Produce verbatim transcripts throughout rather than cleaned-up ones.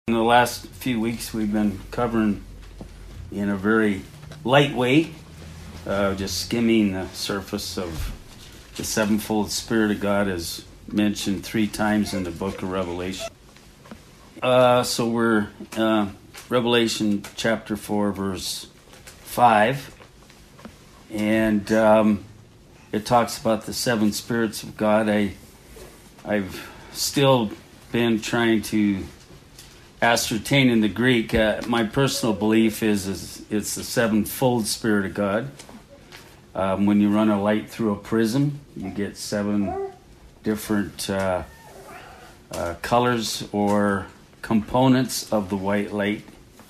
In the last few weeks, we've been covering in a very light way, uh, just skimming the surface of the sevenfold Spirit of God as mentioned three times in the book of Revelation. Uh, so we're uh, Revelation chapter four, verse five, and um, it talks about the seven spirits of God. I, I've still been trying to ascertain in the Greek. Uh, my personal belief is, is it's the sevenfold Spirit of God. Um, when you run a light through a prism, you get seven different uh, uh, colors or components of the white light.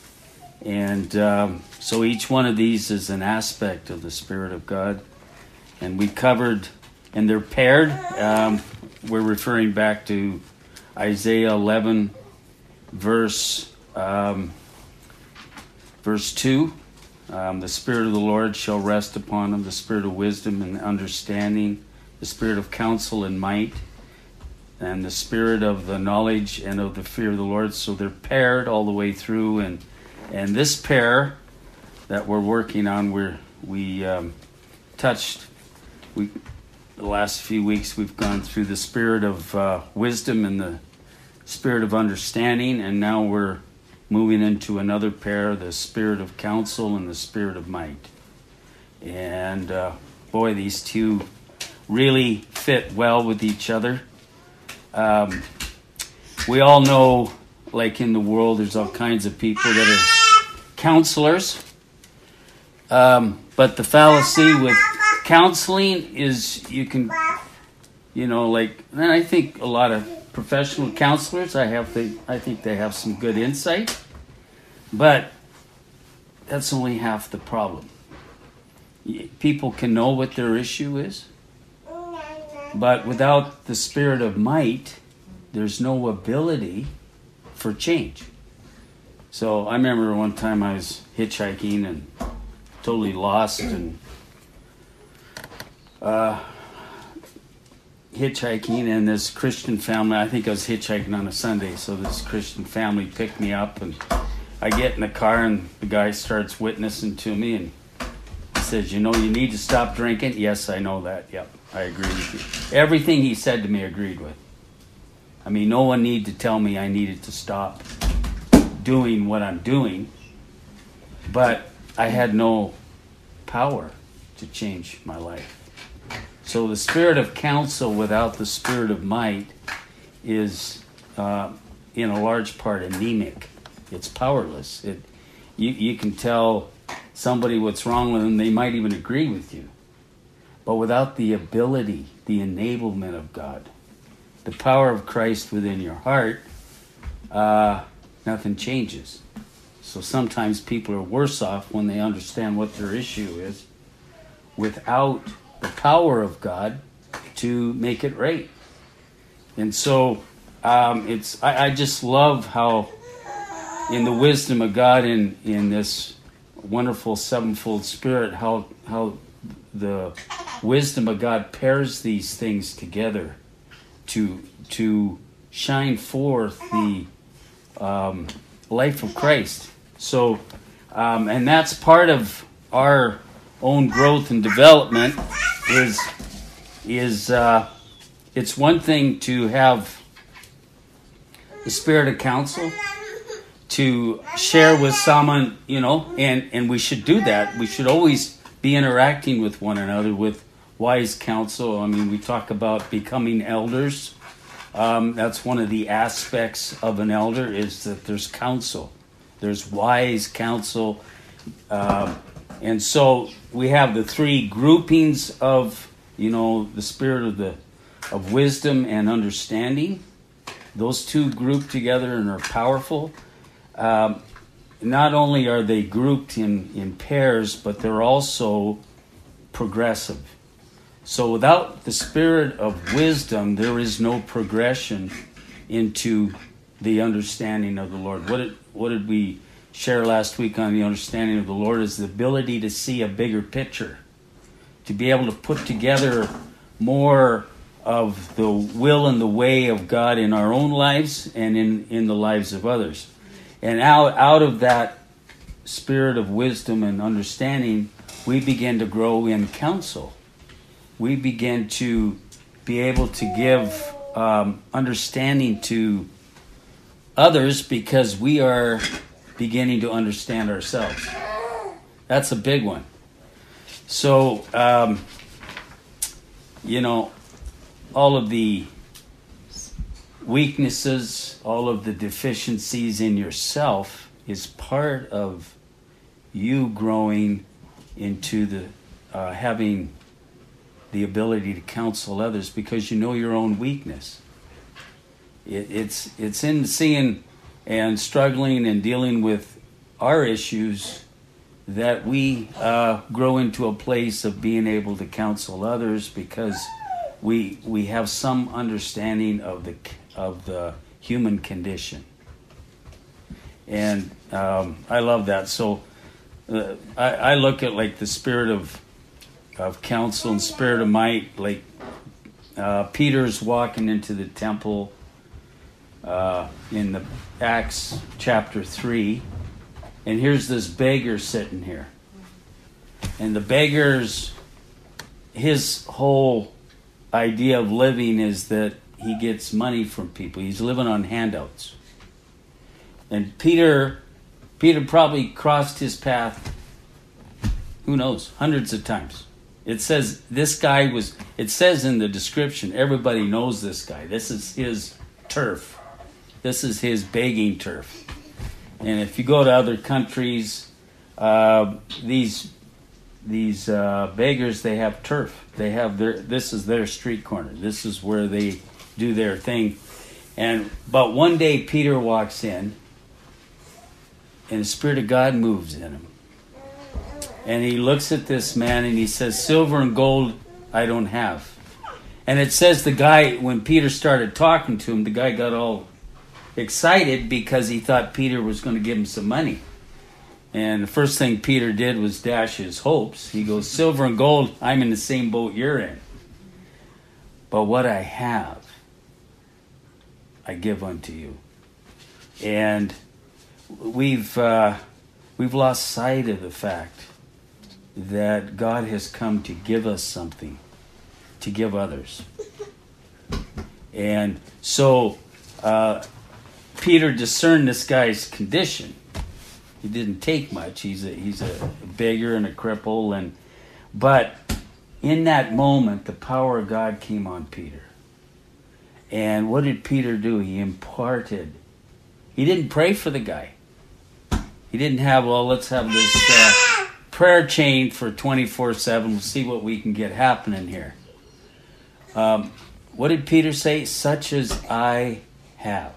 And um, so each one of these is an aspect of the Spirit of God. And we covered, and they're paired. Um, we're referring back to Isaiah eleven, verse um, verse two. Um, the Spirit of the Lord shall rest upon him, the Spirit of wisdom and understanding, the Spirit of counsel and might, and the Spirit of the knowledge and of the fear of the Lord. So they're paired all the way through, and and this pair that we're working on, we're we um, touched. We the last few weeks we've gone through the Spirit of uh, wisdom and the Spirit of understanding, and now we're moving into another pair, the Spirit of counsel and the Spirit of might. And uh, boy, these two really fit well with each other. Um, we all know, like in the world, there's all kinds of people that are counselors. Um, but the fallacy with counseling is you can, you know, like, and I think a lot of professional counselors, I have the, I think they have some good insight, but that's only half the problem. People can know what their issue is, but without the Spirit of might, there's no ability for change. So I remember one time I was hitchhiking and totally lost and uh, hitchhiking, and this Christian family, I think I was hitchhiking on a Sunday, so this Christian family picked me up, and I get in the car and the guy starts witnessing to me, and he says, you know, you need to stop drinking. Yes, I know that. Yep, I agree with you. Everything he said to me I agreed with. I mean, no one needed to tell me I needed to stop doing what I'm doing, but I had no power to change my life. So the Spirit of counsel without the Spirit of might is, uh, in a large part, anemic. It's powerless. It, you, you can tell somebody what's wrong with them. They might even agree with you. But without the ability, the enablement of God, the power of Christ within your heart, uh, nothing changes. So sometimes people are worse off when they understand what their issue is without the power of God to make it right. And so um, it's I, I just love how in the wisdom of God, in, in this wonderful sevenfold Spirit, how how the wisdom of God pairs these things together to to shine forth the um, life of Christ. So, um, and that's part of our own growth and development. Is is uh, it's one thing to have the Spirit of counsel, to share with someone, you know, and, and we should do that. We should always be interacting with one another with wise counsel. I mean, we talk about becoming elders. Um, that's one of the aspects of an elder, is that there's counsel. There's wise counsel. Um, and so we have the three groupings of, you know, the Spirit of the of wisdom and understanding. Those two group together and are powerful. Um, not only are they grouped in, in pairs, but they're also progressive. So without the Spirit of wisdom, there is no progression into the understanding of the Lord. What did, what did we share last week on the understanding of the Lord? Is the ability to see a bigger picture, to be able to put together more of the will and the way of God in our own lives and in, in the lives of others. And out, out of that spirit of wisdom and understanding, we begin to grow in counsel. We begin to be able to give um, understanding to others because we are beginning to understand ourselves. That's a big one. So, um, you know, all of the weaknesses, all of the deficiencies in yourself is part of you growing into the uh, having the ability to counsel others because you know your own weakness. It, it's it's in seeing and struggling and dealing with our issues that we uh, grow into a place of being able to counsel others because we we have some understanding of the of the human condition. And um, I love that. So uh, I, I look at like the spirit of of counsel and spirit of might, like uh, Peter's walking into the temple uh, in the Acts chapter three, and here's this beggar sitting here. And the beggar's, his whole idea of living is that he gets money from people. He's living on handouts. And Peter, Peter probably crossed his path, who knows, hundreds of times. It says this guy was, it says in the description, everybody knows this guy. This is his turf. This is his begging turf. And if you go to other countries, uh, these these uh, beggars, they have turf. They have their, this is their street corner. This is where they do their thing. And but one day Peter walks in, and the Spirit of God moves in him. And he looks at this man and he says, silver and gold I don't have. And it says the guy, when Peter started talking to him, the guy got all excited because he thought Peter was going to give him some money. And the first thing Peter did was dash his hopes. He goes, silver and gold, I'm in the same boat you're in. But what I have, I give unto you. And we've uh, we've lost sight of the fact that God has come to give us something, to give others. And so uh, Peter discerned this guy's condition. He didn't take much. He's a he's a beggar and a cripple, and but in that moment, the power of God came on Peter. And what did Peter do? He imparted. He didn't pray for the guy. He didn't have, well, let's have this uh, prayer chain for twenty-four seven. We'll see what we can get happening here. Um, what did Peter say? Such as I have.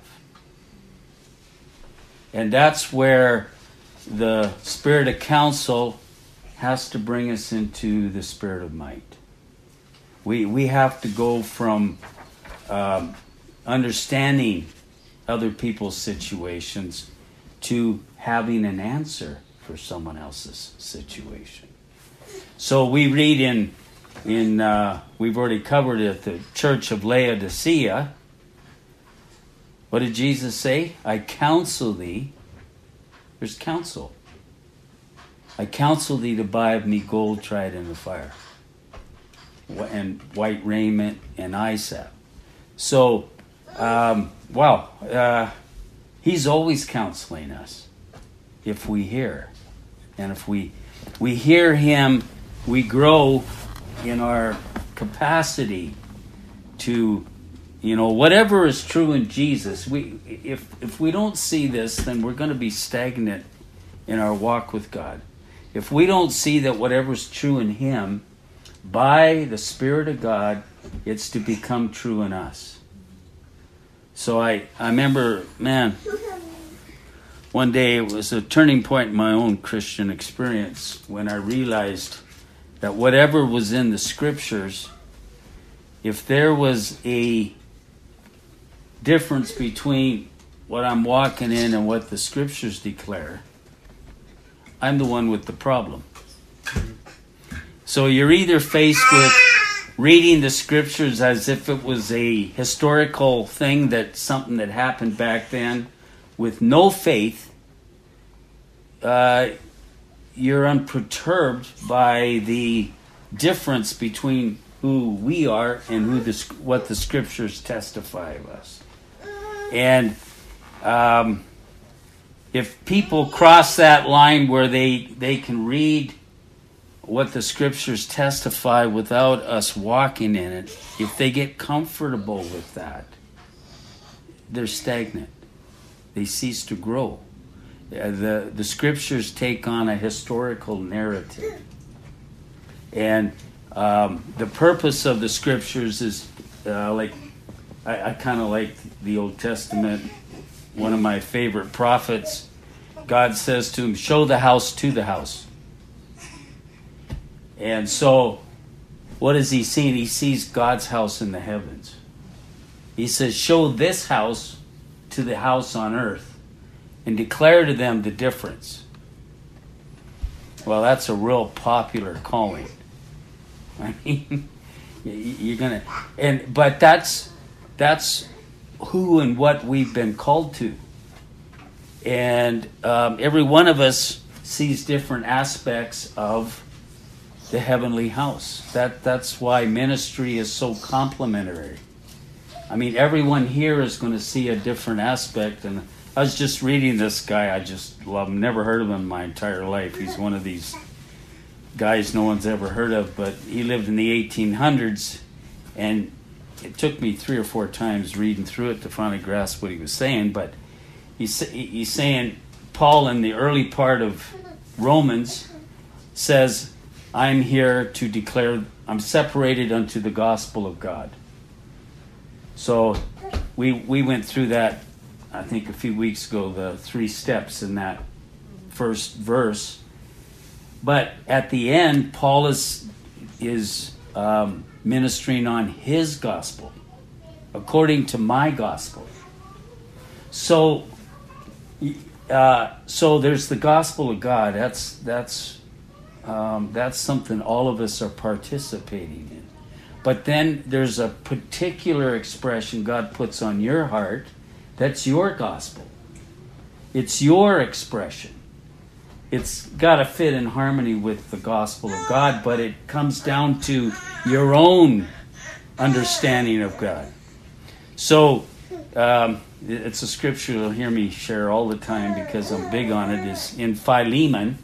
And that's where the spirit of counsel has to bring us into the spirit of might. We we have to go from um, understanding other people's situations to having an answer for someone else's situation. So we read in in uh, we've already covered it, the church of Laodicea. What did Jesus say? I counsel thee. There's counsel. I counsel thee to buy of me gold tried in the fire, and white raiment and eye salve. So, um, wow, uh, he's always counseling us if we hear. And if we we hear him, we grow in our capacity to, you know, whatever is true in Jesus. We if if we don't see this, then we're going to be stagnant in our walk with God. If we don't see that whatever's true in him, by the Spirit of God, it's to become true in us. So I, I remember, man, one day it was a turning point in my own Christian experience when I realized that whatever was in the Scriptures, if there was a difference between what I'm walking in and what the Scriptures declare, I'm the one with the problem. So you're either faced with reading the Scriptures as if it was a historical thing, that something that happened back then, with no faith uh, you're unperturbed by the difference between who we are and who the, what the scriptures testify of us. And um, if people cross that line where they, they can read what the scriptures testify without us walking in it, if they get comfortable with that, they're stagnant. They cease to grow. Uh, the, the scriptures take on a historical narrative. And um, the purpose of the scriptures is, uh, like, I, I kind of like the Old Testament. One of my favorite prophets, God says to him, show the house to the house. And so, what is he seeing? He sees God's house in the heavens. He says, show this house to the house on earth and declare to them the difference. Well, that's a real popular calling. I mean, you're gonna, and but that's that's who and what we've been called to. And um, every one of us sees different aspects of the heavenly house. That that's why ministry is so complementary. I mean, everyone here is going to see a different aspect. And I was just reading this guy. I just love him. Never heard of him in my entire life. He's one of these guys no one's ever heard of, but he lived in the eighteen hundreds, and it took me three or four times reading through it to finally grasp what he was saying. But he's he's saying, Paul in the early part of Romans says, I'm here to declare, I'm separated unto the gospel of God. So we we went through that, I think, a few weeks ago, the three steps in that first verse. But at the end, Paul is is um, ministering on his gospel, according to my gospel. So, uh, so there's the gospel of God. That's that's um, that's something all of us are participating in. But then there's a particular expression God puts on your heart. That's your gospel. It's your expression. It's got to fit in harmony with the gospel of God, but it comes down to your own understanding of God. So, um, it's a scripture you'll hear me share all the time because I'm big on it. Is in Philemon.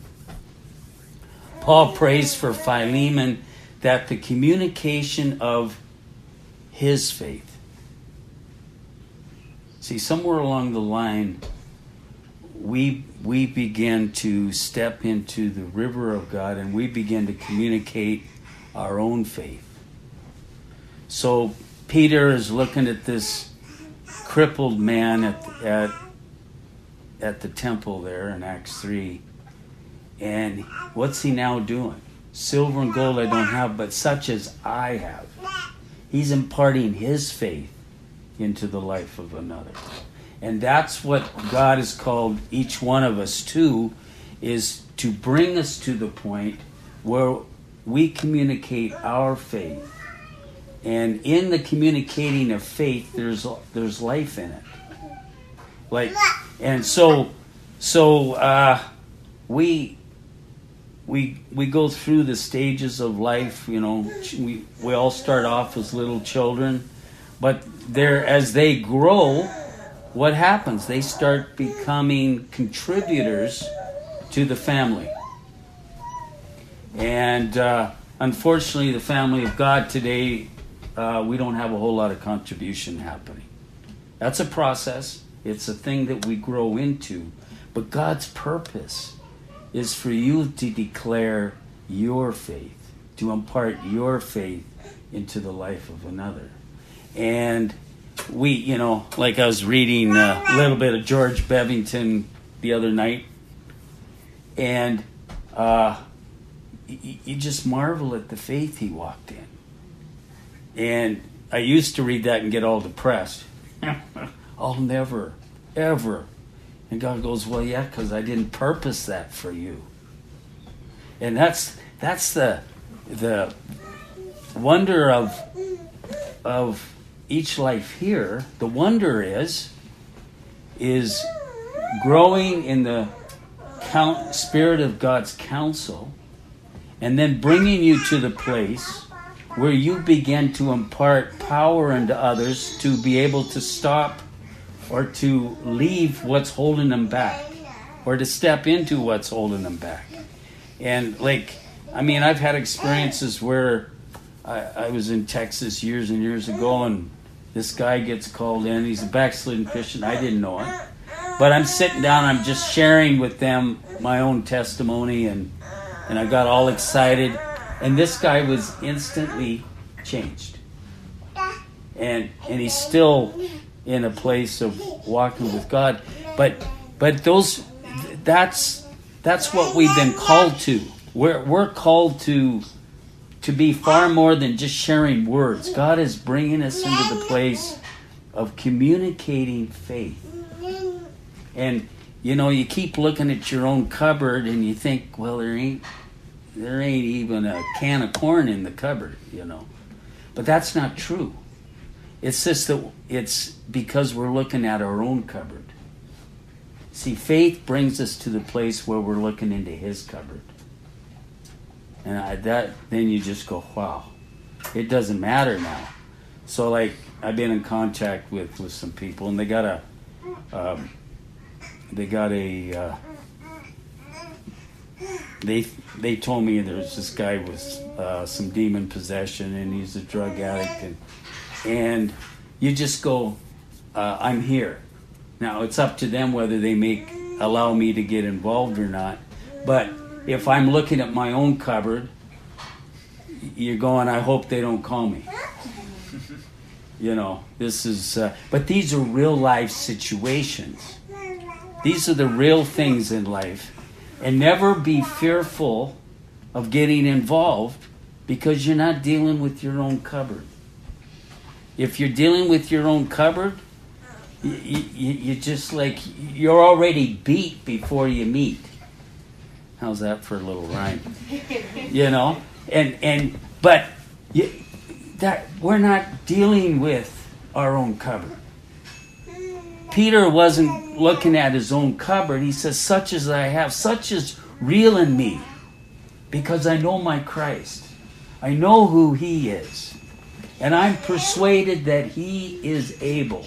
Paul prays for Philemon that the communication of his faith. See, somewhere along the line, we we begin to step into the river of God and we begin to communicate our own faith. So Peter is looking at this crippled man at at at the temple there in Acts three, and what's he now doing? Silver and gold I don't have, but such as I have. He's imparting his faith into the life of another. And that's what God has called each one of us to, is to bring us to the point where we communicate our faith. And in the communicating of faith, there's there's life in it. Like, and so so uh, we we we go through the stages of life. You know, we we all start off as little children, but there as they grow, what happens? They start becoming contributors to the family. And uh, unfortunately, the family of God today, uh, we don't have a whole lot of contribution happening. That's a process. It's a thing that we grow into. But God's purpose is for you to declare your faith, to impart your faith into the life of another. And we, you know, like I was reading a little bit of George Bevington the other night, and uh, you, you just marvel at the faith he walked in. And I used to read that and get all depressed. I'll never, ever. And God goes, well, yeah, because I didn't purpose that for you. And that's that's the the wonder of of each life here. The wonder is is growing in the count, Spirit of God's counsel, and then bringing you to the place where you begin to impart power into others to be able to stop or to leave what's holding them back, or to step into what's holding them back. And like, I mean, I've had experiences where I, I was in Texas years and years ago, and this guy gets called in. He's a backslidden Christian. I didn't know it. But I'm sitting down, I'm just sharing with them my own testimony, and and I got all excited. And this guy was instantly changed. And and he's still in a place of walking with God. But but those that's that's what we've been called to. We're we're called to to be far more than just sharing words. God is bringing us into the place of communicating faith. And you know, you keep looking at your own cupboard and you think, well, there ain't there ain't even a can of corn in the cupboard, you know. But that's not true. It's just that it's because we're looking at our own cupboard. See, faith brings us to the place where we're looking into His cupboard. And I, that then you just go, wow, it doesn't matter now. So like, I've been in contact with, with some people, and they got a um, they got a uh, they they told me there's this guy with uh, some demon possession, and he's a drug addict, and and you just go, uh, I'm here. Now it's up to them whether they make allow me to get involved or not. But if I'm looking at my own cupboard, you're going, I hope they don't call me. You know, this is, uh, but these are real life situations. These are the real things in life. And never be fearful of getting involved because you're not dealing with your own cupboard. If you're dealing with your own cupboard, you, you, you just like, you're already beat before you meet. How's that for a little rhyme? You know? And, and but you, that we're not dealing with our own cupboard. Peter wasn't looking at his own cupboard. He says, such as I have, such is real in me, because I know my Christ. I know who He is. And I'm persuaded that He is able.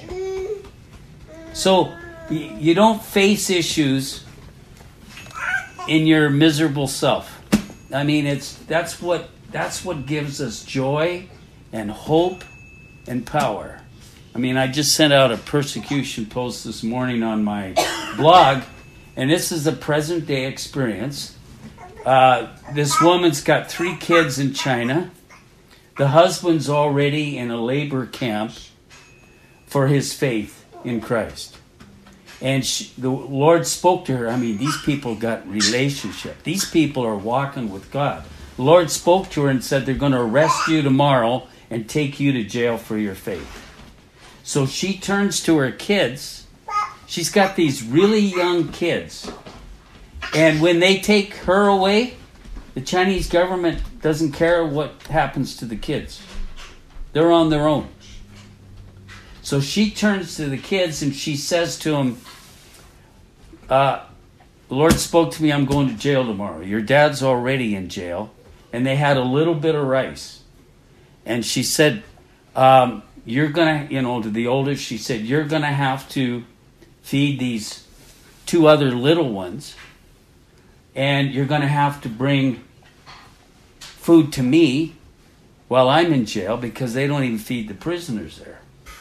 So you don't face issues in your miserable self. I mean, it's that's what that's what gives us joy and hope and power. I mean, I just sent out a persecution post this morning on my blog, and this is a present day experience. Uh, this woman's got three kids in China. The husband's already in a labor camp for his faith in Christ. And she, the Lord spoke to her. I mean, these people got relationship. These people are walking with God. The Lord spoke to her and said, they're going to arrest you tomorrow and take you to jail for your faith. So she turns to her kids. She's got these really young kids. And when they take her away, the Chinese government doesn't care what happens to the kids. They're on their own. So she turns to the kids and she says to them, uh, the Lord spoke to me, I'm going to jail tomorrow. Your dad's already in jail. And they had a little bit of rice. And she said, um, you're going to, you know, to the oldest, she said, you're going to have to feed these two other little ones. And you're going to have to bring food to me while I'm in jail, because they don't even feed the prisoners there.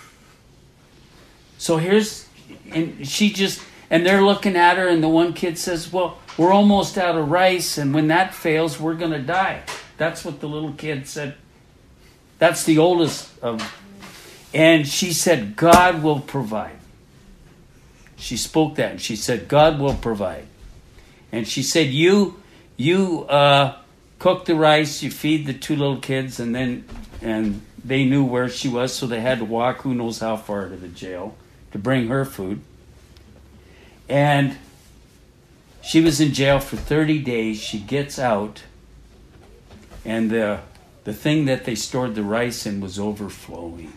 So here's, and she just, and they're looking at her, and the one kid says, well, we're almost out of rice, and when that fails, we're going to die. That's what the little kid said. That's the oldest of, and she said, God will provide. She spoke that, and she said, God will provide. And she said, you, you uh, cook the rice, you feed the two little kids, and then, and they knew where she was, so they had to walk who knows how far to the jail to bring her food. And she was in jail for thirty days. She gets out, and the the thing that they stored the rice in was overflowing.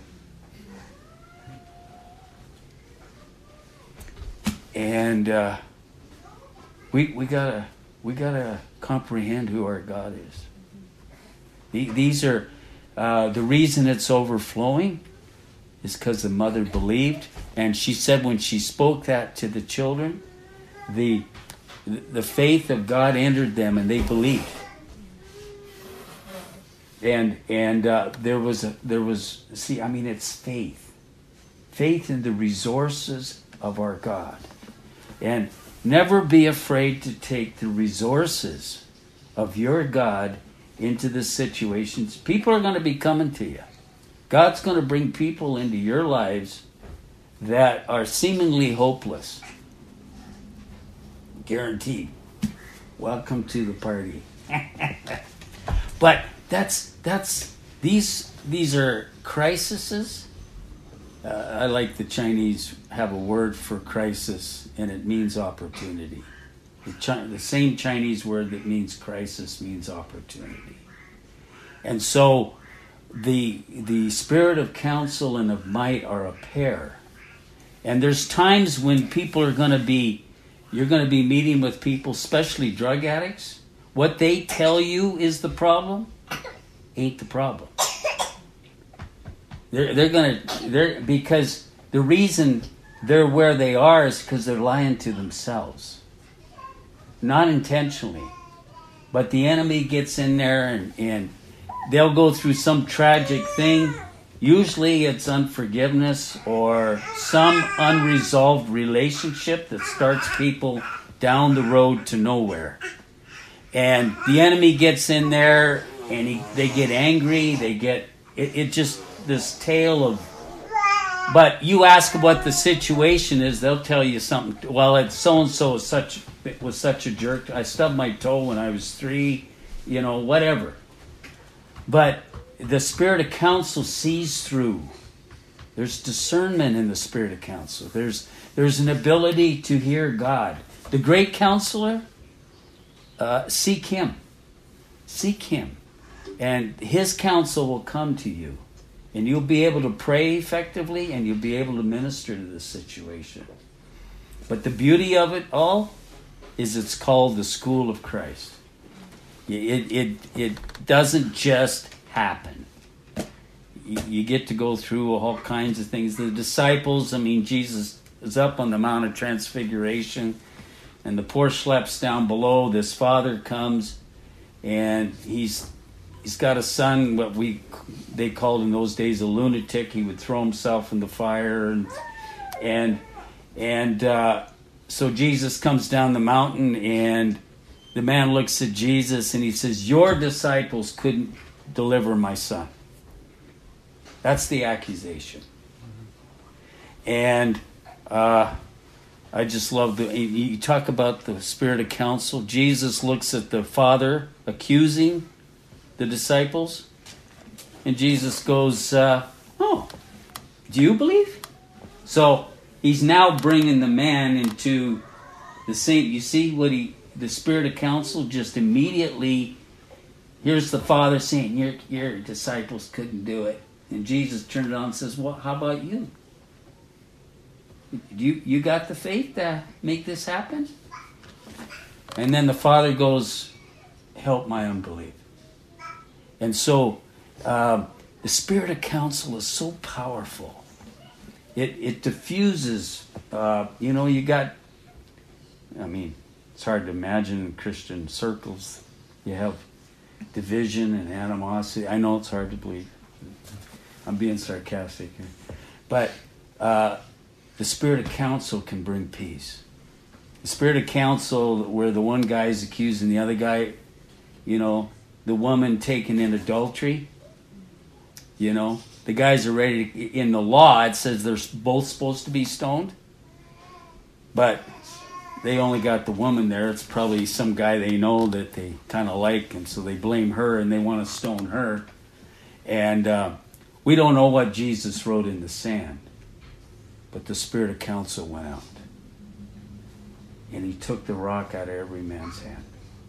And uh, We we gotta we gotta comprehend who our God is. The, these are uh, the reason it's overflowing is because the mother believed, and she said when she spoke that to the children, the the faith of God entered them, and they believed. And and uh, there was a, there was see I mean it's faith, faith in the resources of our God, and never be afraid to take the resources of your God into the situations. People are going to be coming to you. God's going to bring people into your lives that are seemingly hopeless. Guaranteed. Welcome to the party. But that's that's these these are crises. Uh, I like the Chinese have a word for crisis, and it means opportunity. The, Chi- the same Chinese word that means crisis means opportunity. And so the the spirit of counsel and of might are a pair. And there's times when people are going to be, you're going to be meeting with people, especially drug addicts. What they tell you is the problem ain't the problem. They're they're gonna they're because the reason they're where they are is because they're lying to themselves, not intentionally, but the enemy gets in there and, and they'll go through some tragic thing. Usually it's unforgiveness or some unresolved relationship that starts people down the road to nowhere, and the enemy gets in there and he, they get angry. They get it, it just. This tale of, but you ask what the situation is, they'll tell you something. Well, it's so and so is such it was such a jerk. I stubbed my toe when I was three, you know, whatever. But the spirit of counsel sees through. There's discernment in the spirit of counsel. There's there's an ability to hear God. The great counselor, uh, seek Him, seek Him, and His counsel will come to you. And you'll be able to pray effectively, and you'll be able to minister to this situation. But the beauty of it all is it's called the School of Christ. It it it doesn't just happen. You, you get to go through all kinds of things. The disciples, I mean, Jesus is up on the Mount of Transfiguration, and the poor schlepp's down below. This father comes, and he's he's got a son, what we they called in those days a lunatic. He would throw himself in the fire, and and and uh, so Jesus comes down the mountain, and the man looks at Jesus and he says, "Your disciples couldn't deliver my son." That's the accusation. And uh, I just love the you talk about the spirit of counsel. Jesus looks at the Father accusing the disciples. And Jesus goes, uh, oh, do you believe? So he's now bringing the man into the same. You see what he, the spirit of counsel just immediately, here's the Father saying, your, your disciples couldn't do it. And Jesus turned it on and says, well, how about you? You, you got the faith to make this happen? And then the Father goes, help my unbelief. And so, Um, the spirit of counsel is so powerful. It it diffuses. Uh, you know, you got. I mean, it's hard to imagine in Christian circles you have division and animosity. I know it's hard to believe. I'm being sarcastic here, but uh, the spirit of counsel can bring peace. The spirit of counsel, where the one guy is accusing the other guy, you know, the woman taken in adultery. You know, the guys are ready to, in the law, it says they're both supposed to be stoned. But they only got the woman there. It's probably some guy they know that they kind of like, and so they blame her and they want to stone her. And uh, we don't know what Jesus wrote in the sand, but the spirit of counsel went out. And he took the rock out of every man's hand.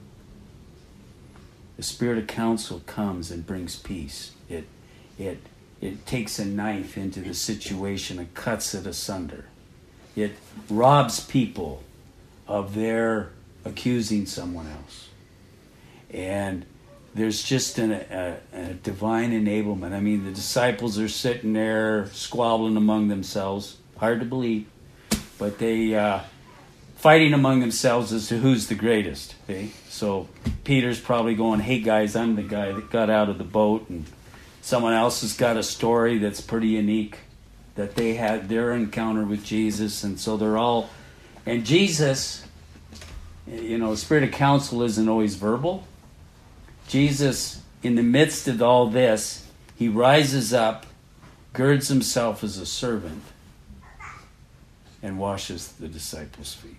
The spirit of counsel comes and brings peace. It It it takes a knife into the situation and cuts it asunder. It robs people of their accusing someone else. And there's just an, a, a divine enablement. I mean, the disciples are sitting there squabbling among themselves. Hard to believe. But they uh, fighting among themselves as to who's the greatest. Okay? So Peter's probably going, hey guys, I'm the guy that got out of the boat. And someone else has got a story that's pretty unique, that they had their encounter with Jesus. And so they're all... And Jesus, you know, spirit of counsel isn't always verbal. Jesus, in the midst of all this, he rises up, girds himself as a servant, and washes the disciples' feet.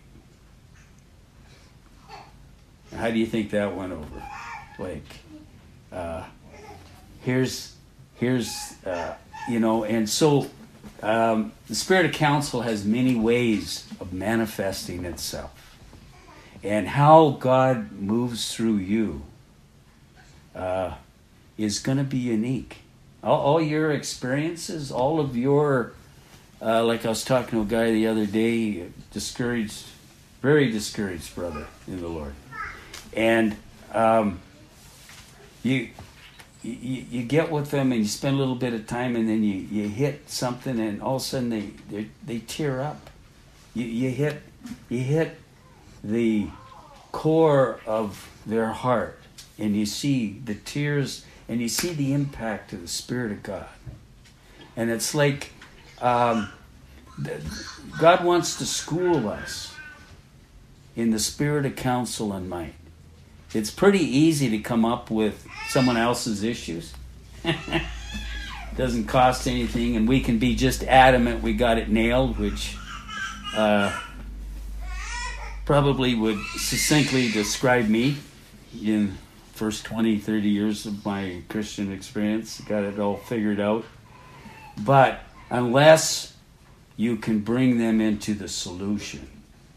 How do you think that went over? Like, uh, here's, here's, uh, you know, and so um, the spirit of counsel has many ways of manifesting itself. And how God moves through you Uh, is going to be unique. All, all your experiences, all of your, uh, like I was talking to a guy the other day, discouraged, very discouraged brother in the Lord. And um, you, you you get with them and you spend a little bit of time and then you, you hit something and all of a sudden they, they, they tear up. You, you hit you hit the core of their heart. And you see the tears, and you see the impact of the Spirit of God. And it's like um, God wants to school us in the spirit of counsel and might. It's pretty easy to come up with someone else's issues. Doesn't cost anything, and we can be just adamant we got it nailed, which uh, probably would succinctly describe me in first twenty, thirty years of my Christian experience. Got it all figured out. But unless you can bring them into the solution,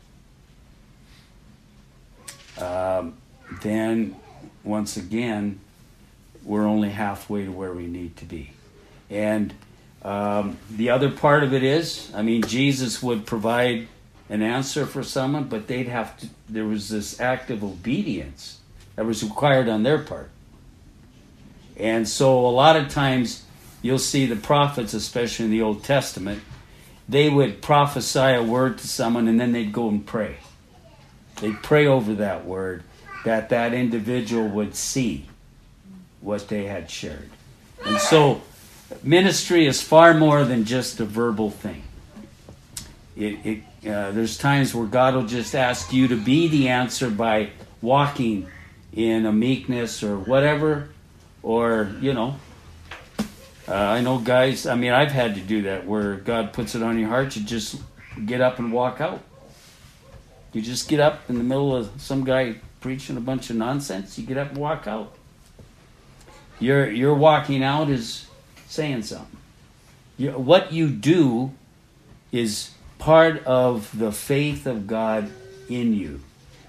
um, then once again, we're only halfway to where we need to be. And um, the other part of it is, I mean, Jesus would provide an answer for someone, but they'd have to, there was this act of obedience that was required on their part. And so a lot of times you'll see the prophets, especially in the Old Testament, they would prophesy a word to someone and then they'd go and pray. They'd pray over that word that that individual would see what they had shared. And so ministry is far more than just a verbal thing. It, it, uh, there's times where God will just ask you to be the answer by walking in a meekness or whatever, or, you know, uh, I know guys, I mean, I've had to do that where God puts it on your heart, you just get up and walk out. You just get up in the middle of some guy preaching a bunch of nonsense, you get up and walk out. Your, your walking out is saying something. You, what you do is part of the faith of God in you.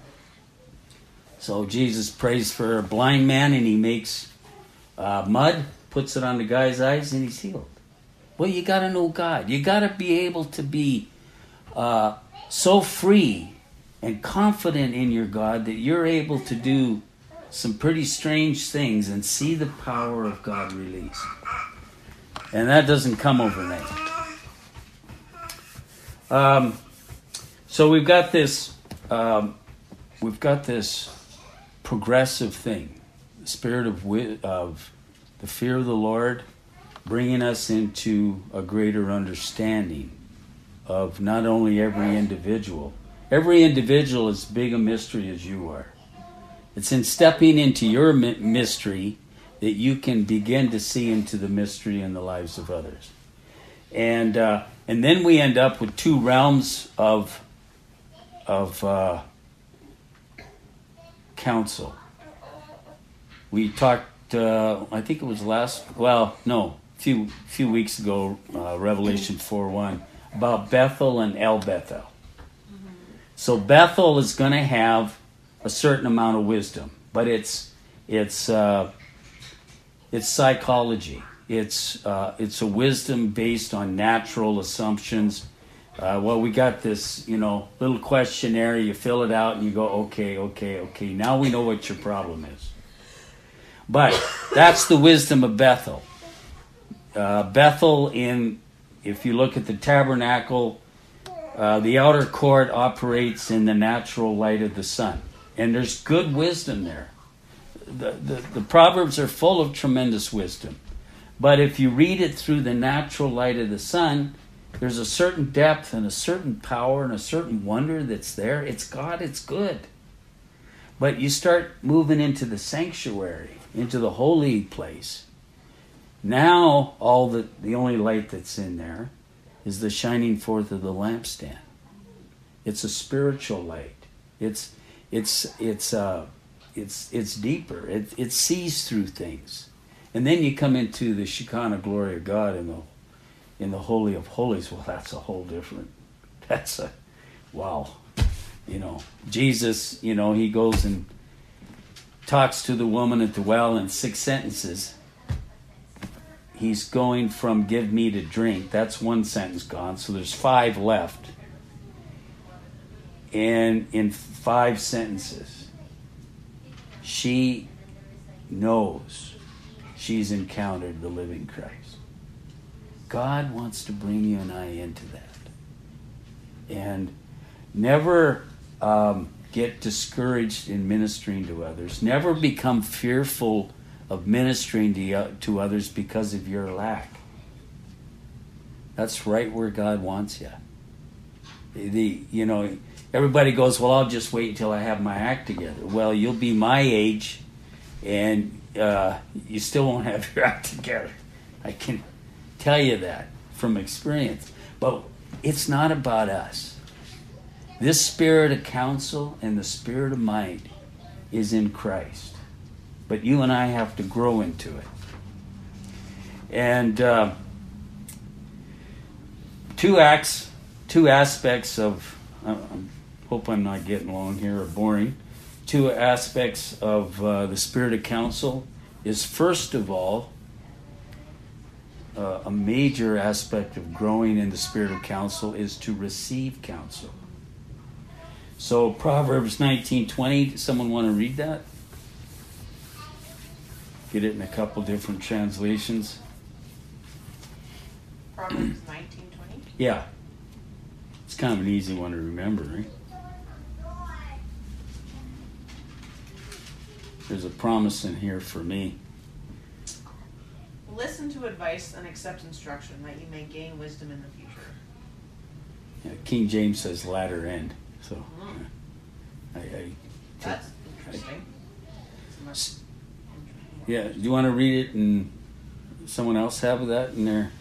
So Jesus prays for a blind man and he makes uh, mud, puts it on the guy's eyes, and he's healed. Well, you got to know God. You got to be able to be uh, so free and confident in your God that you're able to do some pretty strange things and see the power of God released. And that doesn't come overnight. Um, so we've got this, um, we've got this progressive thing, the spirit of of the fear of the Lord, bringing us into a greater understanding of not only every individual. Every individual is as big a mystery as you are. It's in stepping into your mystery that you can begin to see into the mystery in the lives of others. And uh, and then we end up with two realms of of uh, counsel. We talked, uh, I think it was last, well, no, a few few weeks ago, uh, Revelation four one, about Bethel and El Bethel. Mm-hmm. So Bethel is going to have a certain amount of wisdom, but it's it's uh, it's psychology. It's uh, it's a wisdom based on natural assumptions Uh, well, we got this, you know, little questionnaire. You fill it out and you go, okay, okay, okay. Now we know what your problem is. But that's the wisdom of Bethel. Uh, Bethel, in if you look at the tabernacle, uh, the outer court operates in the natural light of the sun. And there's good wisdom there. The, the, the Proverbs are full of tremendous wisdom. But if you read it through the natural light of the sun, there's a certain depth and a certain power and a certain wonder that's there. It's God, it's good. But you start moving into the sanctuary, into the holy place. Now, all the, the only light that's in there is the shining forth of the lampstand. It's a spiritual light. It's it's it's uh it's it's deeper. It it sees through things. And then you come into the Shekinah glory of God in the in the Holy of Holies. Well, that's a whole different. That's a wow. You know, Jesus. You know, he goes and talks to the woman at the well in six sentences. He's going from give me to drink. That's one sentence gone. So there's five left. And in five sentences, she knows she's encountered the living Christ. God wants to bring you and I into that. And never um, get discouraged in ministering to others. Never become fearful of ministering to, uh, to others because of your lack. That's right where God wants you. The, you know, everybody goes, well, I'll just wait until I have my act together. Well, you'll be my age and uh, you still won't have your act together. I can tell you that from experience. But it's not about us. This spirit of counsel and the spirit of might is in Christ. But you and I have to grow into it. And uh, two acts, two aspects of, I hope I'm not getting long here or boring. Two aspects of uh, the spirit of counsel is, first of all, uh, a major aspect of growing in the spirit of counsel is to receive counsel. So Proverbs nineteen twenty, someone want to read that? Get it in a couple different translations. Proverbs nineteen twenty? Yeah. It's kind of an easy one to remember, right? There's a promise in here for me. Listen to advice and accept instruction, that you may gain wisdom in the future. Yeah, King James says latter end. So, Mm. I, I, That's interesting. It's much- yeah, do you want to read it and someone else have that in there?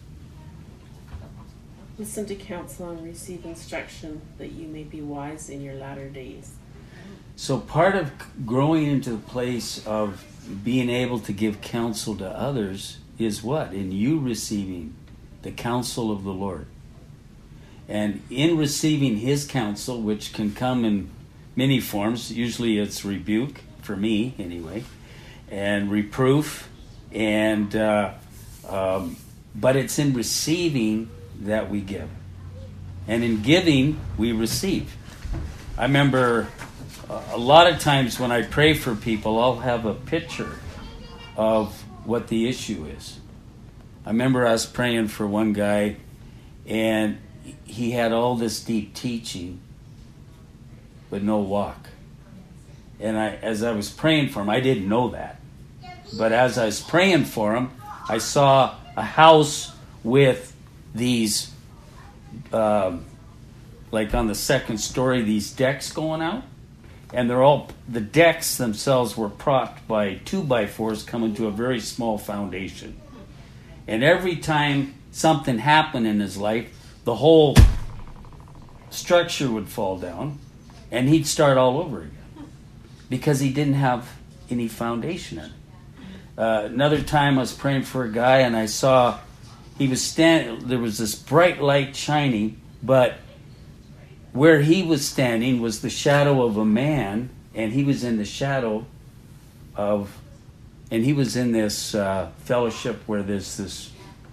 Listen to counsel and receive instruction, that you may be wise in your latter days. So part of growing into the place of being able to give counsel to others is what? In you receiving the counsel of the Lord. And in receiving his counsel, which can come in many forms, usually it's rebuke, for me anyway, and reproof, and uh, um, but it's in receiving that we give. And in giving, we receive. I remember a lot of times when I pray for people, I'll have a picture of what the issue is. I remember I was praying for one guy, and he had all this deep teaching, but no walk. And I, as I was praying for him, I didn't know that. But as I was praying for him, I saw a house with these, um, like on the second story, these decks going out. And they're all, the decks themselves were propped by two by fours coming to a very small foundation. And every time something happened in his life, the whole structure would fall down and he'd start all over again because he didn't have any foundation in it. Uh, another time I was praying for a guy and I saw he was standing, there was this bright light shining, but where he was standing was the shadow of a man, and he was in the shadow of, and he was in this uh, fellowship where there's this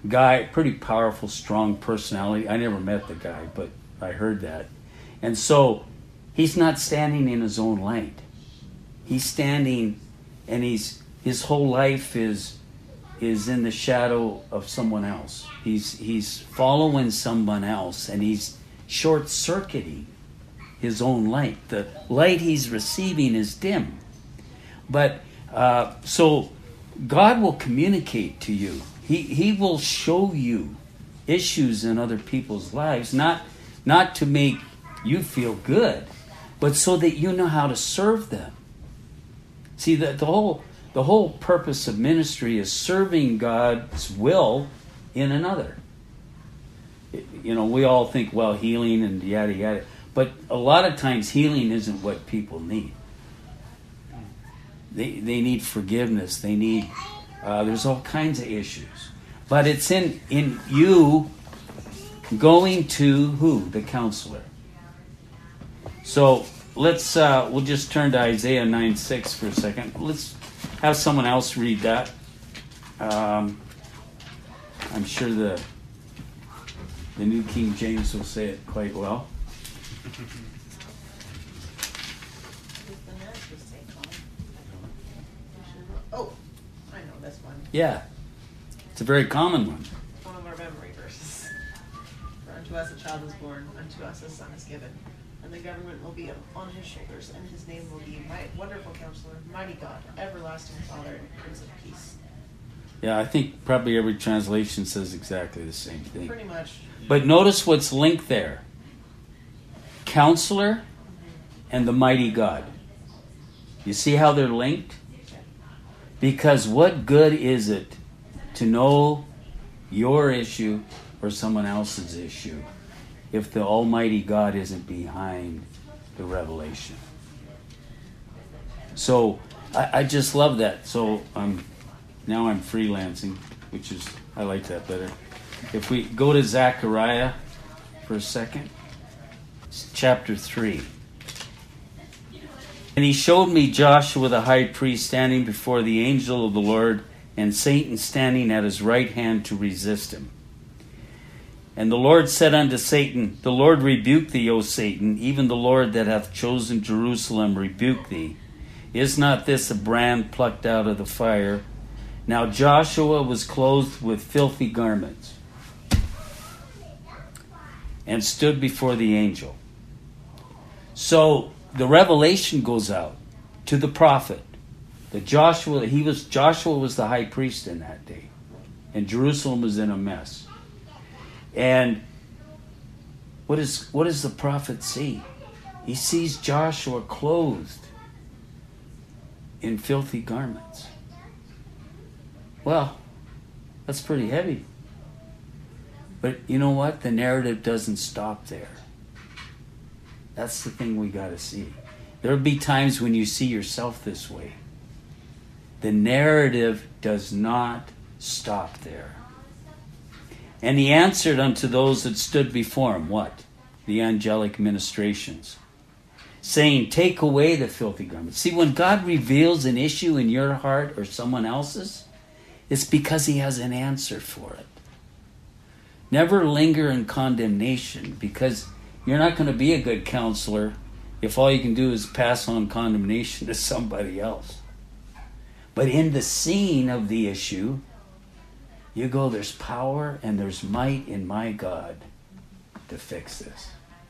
guy, pretty powerful, strong personality. I never met the guy, but I heard that. And so he's not standing in his own light. He's standing, and he's his whole life is is in the shadow of someone else. He's he's following someone else, and he's short-circuiting his own light. The light he's receiving is dim. But uh, so God will communicate to you. He he will show you issues in other people's lives, not not to make you feel good, but so that you know how to serve them. See, the, the whole the whole purpose of ministry is serving God's will in another. You know, we all think, well, healing and yada yada, but a lot of times healing isn't what people need. They they need forgiveness. They need uh, there's all kinds of issues, but it's in in you going to who? The counselor. So let's uh, we'll just turn to Isaiah nine six for a second. Let's have someone else read that. Um, I'm sure the the New King James will say it quite well. Oh, I know this one. Yeah, it's a very common one. One of our memory verses. For unto us a child is born, unto us a son is given, and the government will be on his shoulders, and his name will be Mighty, Wonderful Counselor, Mighty God, Everlasting Father, and Prince of Peace. Yeah, I think probably every translation says exactly the same thing. Pretty much. But notice what's linked there. Counselor and the Mighty God. You see how they're linked? Because what good is it to know your issue or someone else's issue if the Almighty God isn't behind the revelation? So I, I just love that. So um, now I'm freelancing, which is, I like that better. If we go to Zechariah for a second, it's chapter three. And he showed me Joshua the high priest standing before the angel of the Lord, and Satan standing at his right hand to resist him. And the Lord said unto Satan, The Lord rebuke thee, O Satan, even the Lord that hath chosen Jerusalem rebuke thee. Is not this a brand plucked out of the fire? Now Joshua was clothed with filthy garments, and stood before the angel. So the revelation goes out to the prophet that Joshua, he was Joshua was the high priest in that day, and Jerusalem was in a mess. And what is what does the prophet see? He sees Joshua clothed in filthy garments. Well, that's pretty heavy. But you know what? The narrative doesn't stop there. That's the thing we got to see. There'll be times when you see yourself this way. The narrative does not stop there. And he answered unto those that stood before him, what? The angelic ministrations, saying, Take away the filthy garments. See, when God reveals an issue in your heart or someone else's, it's because he has an answer for it. Never linger in condemnation, because you're not going to be a good counselor if all you can do is pass on condemnation to somebody else. But in the scene of the issue, you go, there's power and there's might in my God to fix this.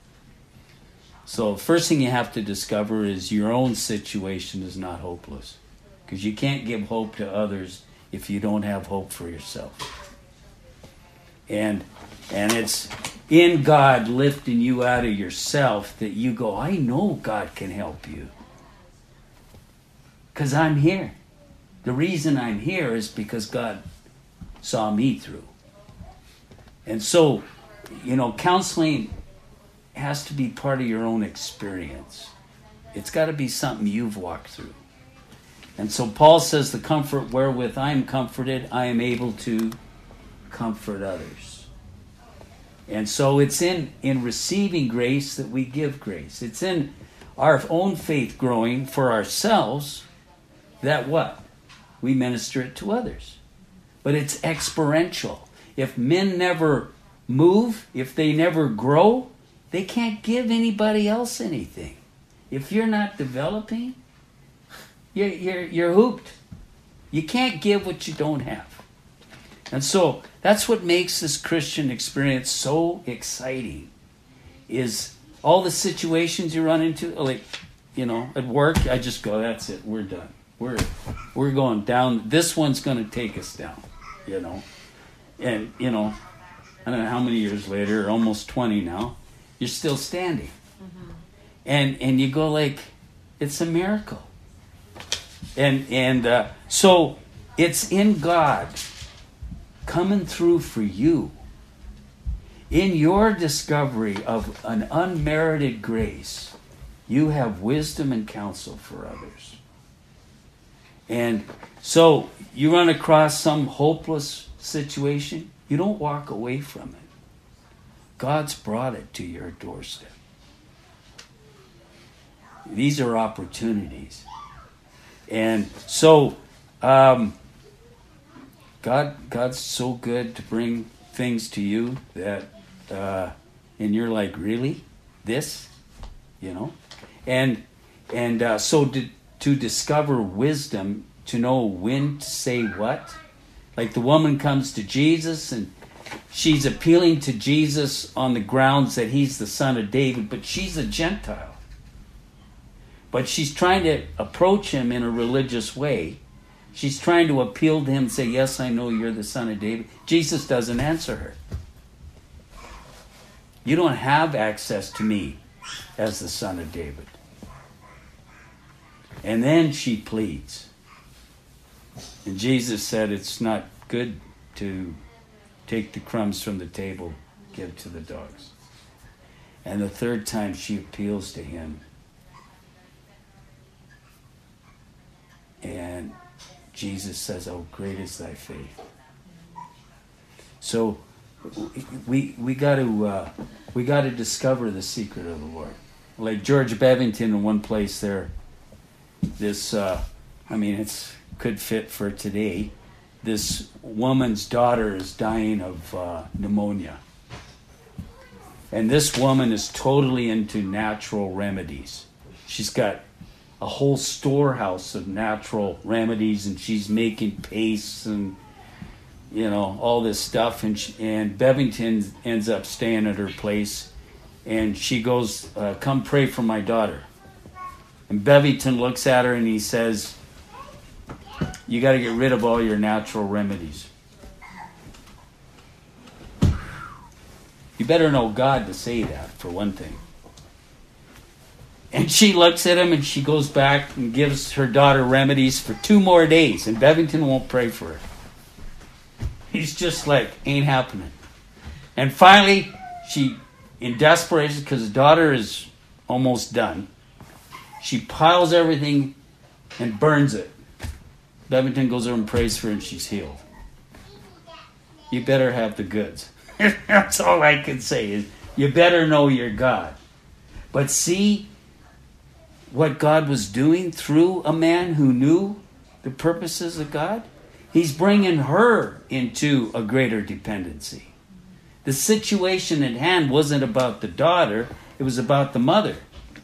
So first thing you have to discover is your own situation is not hopeless. Because you can't give hope to others if you don't have hope for yourself. And and it's in God lifting you out of yourself that you go, I know God can help you. Because I'm here. The reason I'm here is because God saw me through. And so, you know, counseling has to be part of your own experience. It's got to be something you've walked through. And so Paul says, the comfort wherewith I am comforted, I am able to comfort others. And so it's in, in receiving grace that we give grace. It's in our own faith growing for ourselves that what? We minister it to others. But it's experiential. if men never move, if they never grow, they can't give anybody else anything. If you're not developing, you're, you're, you're hooped. You can't give what you don't have. And so that's what makes this Christian experience so exciting, is all the situations you run into, like, you know, at work, I just go, that's it, we're done. We're, we're going down. This one's going to take us down, you know. And, you know, I don't know how many years later, almost twenty now, you're still standing. Mm-hmm. And and you go like, it's a miracle. And, and uh, so it's in God coming through for you. In your discovery of an unmerited grace, you have wisdom and counsel for others. And so you run across some hopeless situation, you don't walk away from it. God's brought it to your doorstep. These are opportunities. And so um, God, God's so good to bring things to you that, uh, and you're like, really? This? You know? And and uh, so to, to discover wisdom, to know when to say what. Like the woman comes to Jesus and she's appealing to Jesus on the grounds that he's the son of David, but she's a Gentile. But she's trying to approach him in a religious way. She's trying to appeal to him and say, yes, I know you're the son of David. Jesus doesn't answer her. You don't have access to me as the son of David. And then she pleads. And Jesus said, it's not good to take the crumbs from the table, give to the dogs. And the third time she appeals to him. And Jesus says, oh, great is thy faith. So we we got to uh, we got to discover the secret of the Lord. Like George Bevington in one place there, this uh, I mean it's could fit for today. This woman's daughter is dying of uh, pneumonia. And this woman is totally into natural remedies. She's got a whole storehouse of natural remedies, and she's making pastes and, you know, all this stuff. And she, and Bevington ends up staying at her place, and she goes, uh, come pray for my daughter. And Bevington looks at her and he says, you got to get rid of all your natural remedies. You better know God to say that, for one thing. And she looks at him and she goes back and gives her daughter remedies for two more days. And Bevington won't pray for her. He's just like, ain't happening. And finally, she, in desperation, because his daughter is almost done, she piles everything and burns it. Bevington goes over and prays for her and she's healed. You better have the goods. That's all I can say is you better know your God. But see what God was doing through a man who knew the purposes of God? He's bringing her into a greater dependency. The situation at hand wasn't about the daughter, it was about the mother.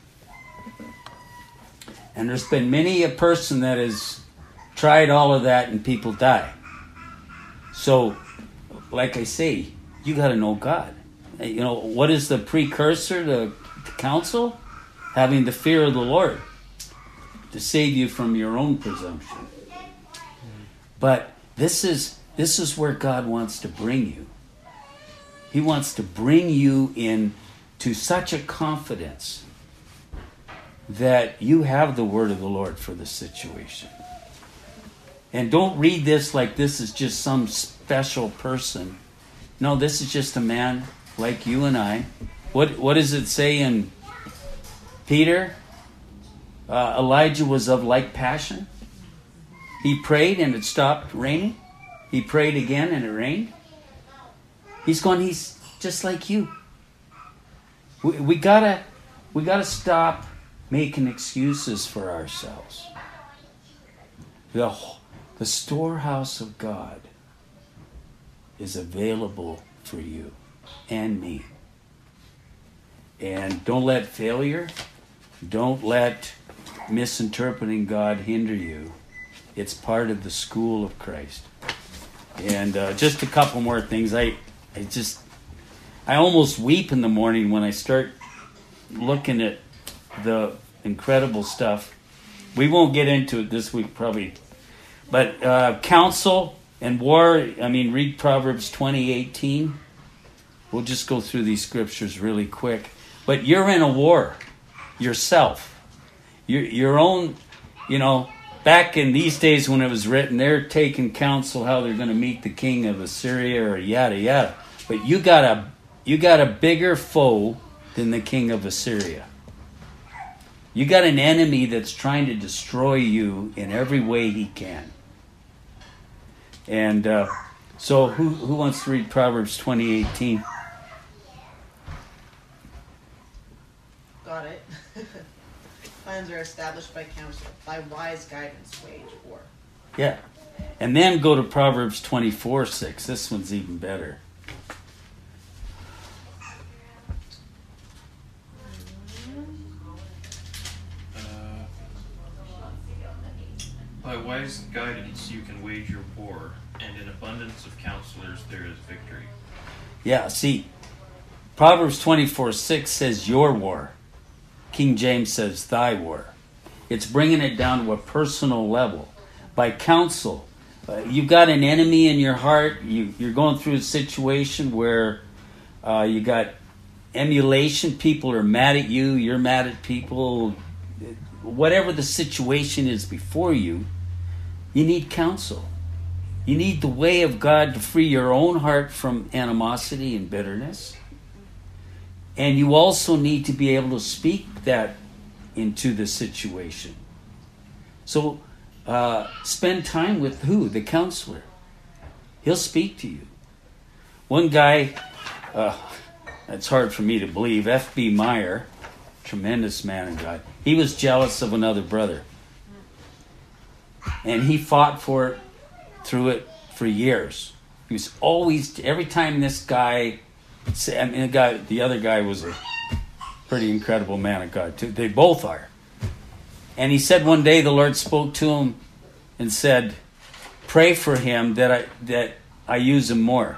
And there's been many a person that has tried all of that and people die. So, like I say, you got to know God. You know, what is the precursor to, to counsel? Having the fear of the Lord to save you from your own presumption. But this is this is where God wants to bring you. He wants to bring you in to such a confidence that you have the word of the Lord for the situation. And don't read this like this is just some special person. No, this is just a man like you and I. What what does it say in Peter? Uh, Elijah was of like passion. He prayed and it stopped raining. He prayed again and it rained. He's going, he's just like you. We, we gotta we gotta stop making excuses for ourselves. The, the storehouse of God is available for you and me. And don't let failure, don't let misinterpreting God hinder you. It's part of the school of Christ. And uh, just a couple more things. I, I just, I almost weep in the morning when I start looking at the incredible stuff. We won't get into it this week probably. But uh, counsel and war, I mean, read Proverbs twenty eighteen. We'll just go through these scriptures really quick. But you're in a war yourself. Your, your own, you know, back in these days when it was written, they're taking counsel how they're going to meet the king of Assyria or yada yada. But you got a you got a bigger foe than the king of Assyria. You got an enemy that's trying to destroy you in every way he can. And uh, so who who wants to read Proverbs twenty eighteen? Got it. Plans are established by counsel. By wise guidance wage war. Yeah. And then go to Proverbs twenty-four six. This one's even better. By wise guidance you can wage your war, and in abundance of counselors there is victory. Yeah, see, Proverbs twenty-four six says your war. King James says thy war. It's bringing it down to a personal level. By counsel, uh, you've got an enemy in your heart. You, you're going through a situation where uh, you got emulation. People are mad at you. You're mad at people. Whatever the situation is before you, you need counsel. You need the way of God to free your own heart from animosity and bitterness. And you also need to be able to speak that into the situation. So uh, spend time with who? The counselor. He'll speak to you. One guy, uh, it's hard for me to believe, F B Meyer, tremendous man of God, he was jealous of another brother. And he fought for it, through it for years. He was always, every time this guy, I mean, the guy, the other guy was a pretty incredible man of God too. They both are. And he said one day the Lord spoke to him and said, "Pray for him that I that I use him more."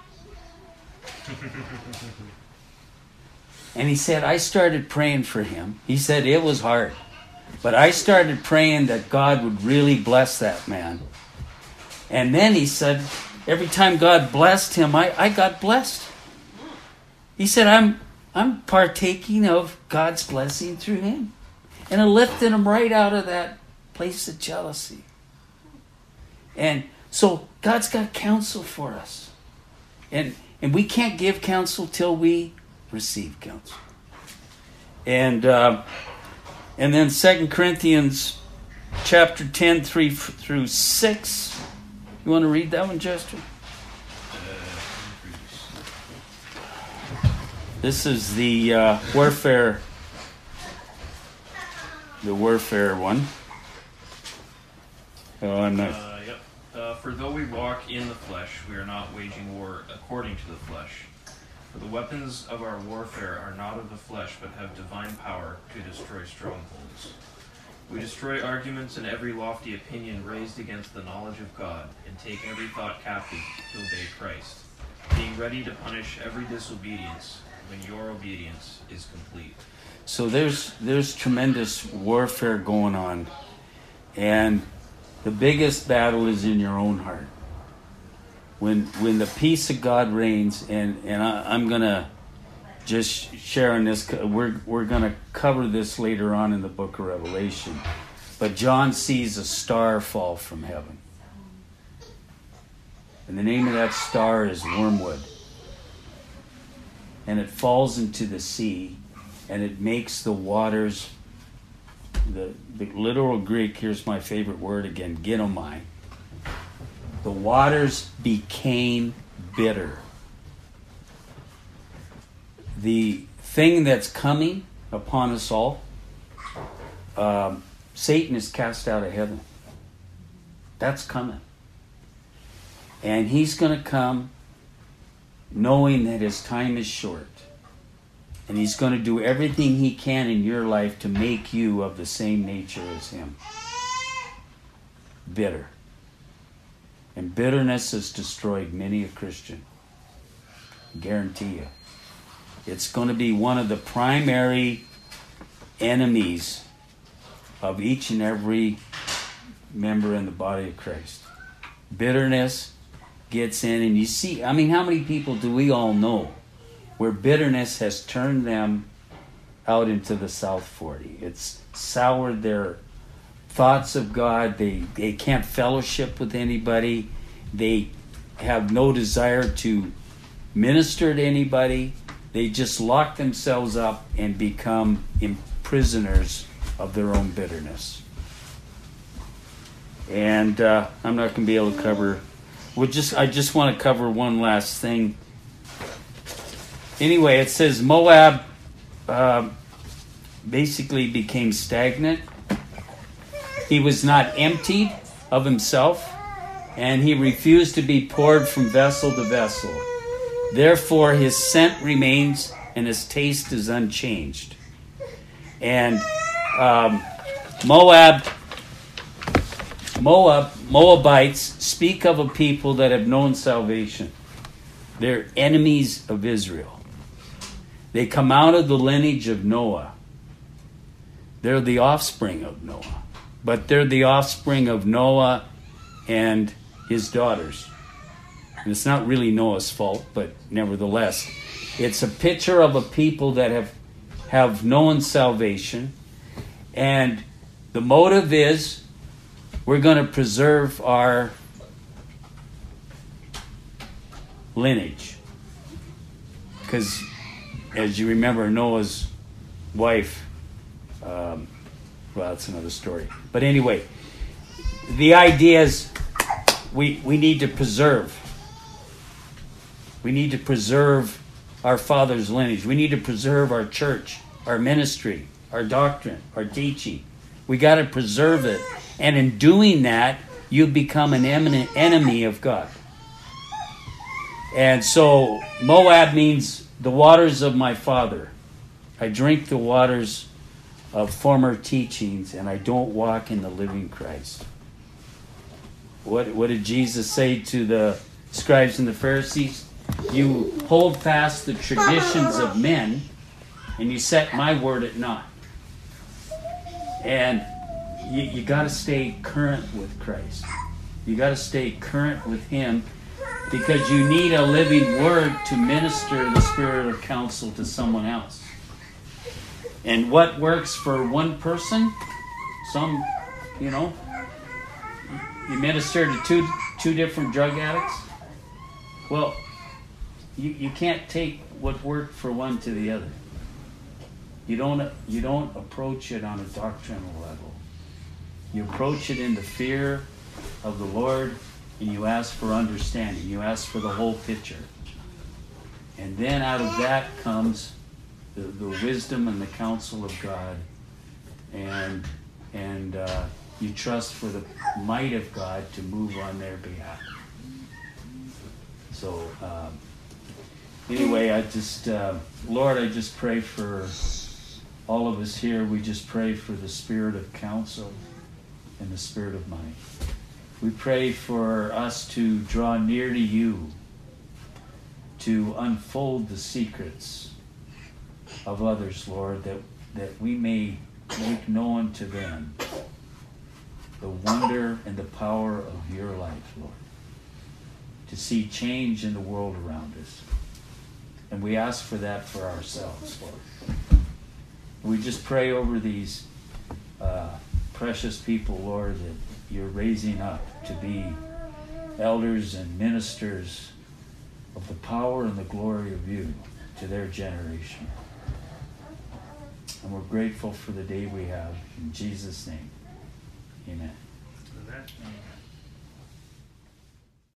And he said, I started praying for him. He said it was hard. But I started praying that God would really bless that man. And then he said, every time God blessed him, I, I got blessed. He said, I'm I'm partaking of God's blessing through him. And it lifted him right out of that place of jealousy. And so God's got counsel for us. And and we can't give counsel till we receive counsel. And uh, and then Second Corinthians chapter ten, three through six. You want to read that one, Jester? This is the uh, warfare, the warfare one. Oh, I'm not. Uh, yep. Uh, for though we walk in the flesh, we are not waging war according to the flesh. For the weapons of our warfare are not of the flesh, but have divine power to destroy strongholds. We destroy arguments and every lofty opinion raised against the knowledge of God, and take every thought captive to obey Christ, being ready to punish every disobedience when your obedience is complete. So there's there's tremendous warfare going on, and the biggest battle is in your own heart. When when the peace of God reigns, and and I, I'm gonna just share on this. We're we're gonna cover this later on in the book of Revelation, but John sees a star fall from heaven, and the name of that star is Wormwood. And it falls into the sea, and it makes the waters, the, the literal Greek, here's my favorite word again, ginomai. The waters became bitter. The thing that's coming upon us all, um, Satan is cast out of heaven. That's coming. And he's going to come knowing that his time is short. And he's going to do everything he can in your life to make you of the same nature as him. Bitter. And bitterness has destroyed many a Christian. I guarantee you. It's going to be one of the primary enemies of each and every member in the body of Christ. Bitterness gets in, and you see, I mean, how many people do we all know where bitterness has turned them out into the South forty? It's soured their thoughts of God. They, they can't fellowship with anybody. They have no desire to minister to anybody. They just lock themselves up and become prisoners of their own bitterness. And uh, I'm not going to be able to cover. We'll just. I just want to cover one last thing. Anyway, it says Moab uh, basically became stagnant. He was not emptied of himself, and he refused to be poured from vessel to vessel. Therefore, his scent remains, and his taste is unchanged. And um, Moab, Moab, Moabites speak of a people that have known salvation. They're enemies of Israel. They come out of the lineage of Noah. They're the offspring of Noah. But they're the offspring of Noah and his daughters. And it's not really Noah's fault, but nevertheless, it's a picture of a people that have, have known salvation. And the motive is, we're going to preserve our lineage. Because, as you remember, Noah's wife, um, well, that's another story. But anyway, the idea is we, we need to preserve. We need to preserve our father's lineage. We need to preserve our church, our ministry, our doctrine, our teaching. We got to preserve it. And in doing that, you become an eminent enemy of God. And so Moab means the waters of my father. I drink the waters of former teachings, and I don't walk in the living Christ. What, what did Jesus say to the scribes and the Pharisees? You hold fast the traditions of men, and you set my word at naught. And you, you got to stay current with Christ. You got to stay current with him, because you need a living word to minister the spirit of counsel to someone else. And what works for one person, some, you know, you minister to two two different drug addicts. Well, you, you can't take what worked for one to the other. You don't you don't approach it on a doctrinal level. You approach it in the fear of the Lord, and you ask for understanding. You ask for the whole picture. And then out of that comes the, the wisdom and the counsel of God. And and uh, you trust for the might of God to move on their behalf. So um, anyway, I just, uh, Lord, I just pray for all of us here. We just pray for the spirit of counsel and the spirit of might. We pray for us to draw near to you, to unfold the secrets of others, Lord, that, that we may make known to them the wonder and the power of your life, Lord, to see change in the world around us. And we ask for that for ourselves, Lord. We just pray over these uh, precious people, Lord, that you're raising up to be elders and ministers of the power and the glory of you to their generation. And we're grateful for the day we have. In Jesus' name, amen. Amen.